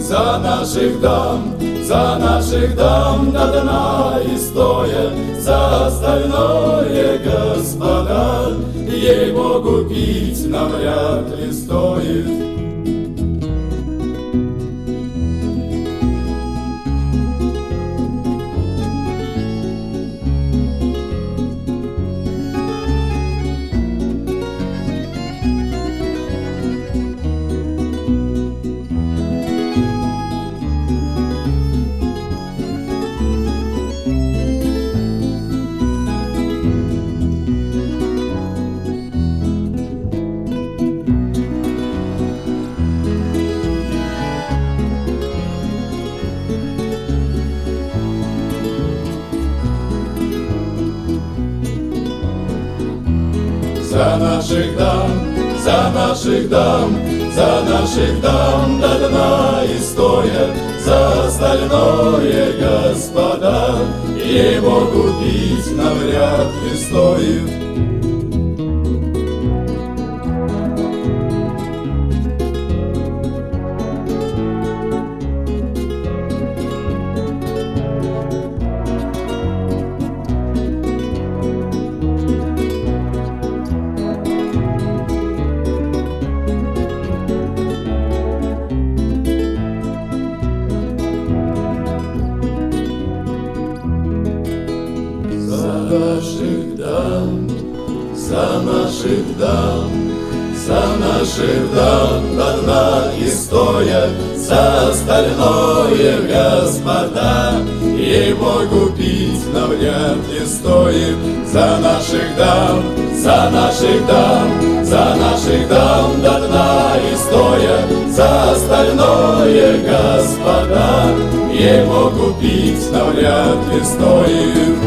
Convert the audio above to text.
за наших дам до дна и стоя, за остальное, господа, ей-богу, пить нам вряд ли стоит. За наших дам, за наших дам, за наших дам до дна и стоя, за остальное, господа, ей-богу, пить нам вряд ли стоит. За наших дам до дна и стоя, за остальное, господа, ей-богу, пить нам вряд ли стоит. За наших дам, за наших дам, за наших дам до дна и стоя, за остальное, господа, ей-богу, пить нам вряд ли стоит.